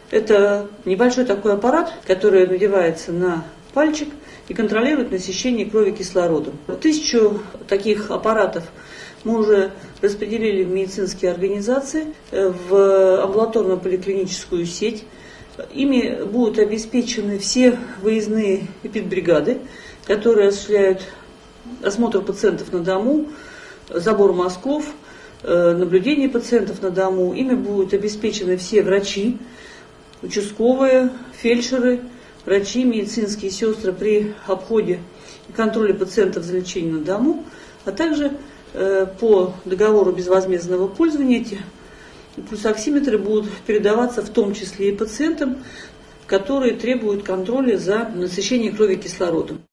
Это небольшой такой аппарат, который надевается на пальчик и контролирует насыщение крови кислородом. 1000 таких аппаратов мы уже распределили в медицинские организации, в амбулаторно-поликлиническую сеть. Ими будут обеспечены все выездные эпидбригады, которые осуществляют осмотр пациентов на дому, забор мазков, наблюдение пациентов на дому. Ими будут обеспечены все врачи, участковые, фельдшеры, врачи, медицинские сестры при обходе и контроле пациентов за лечением на дому, а также по договору безвозмездного пользования эти пульсоксиметры будут передаваться в том числе и пациентам, которые требуют контроля за насыщением крови кислородом.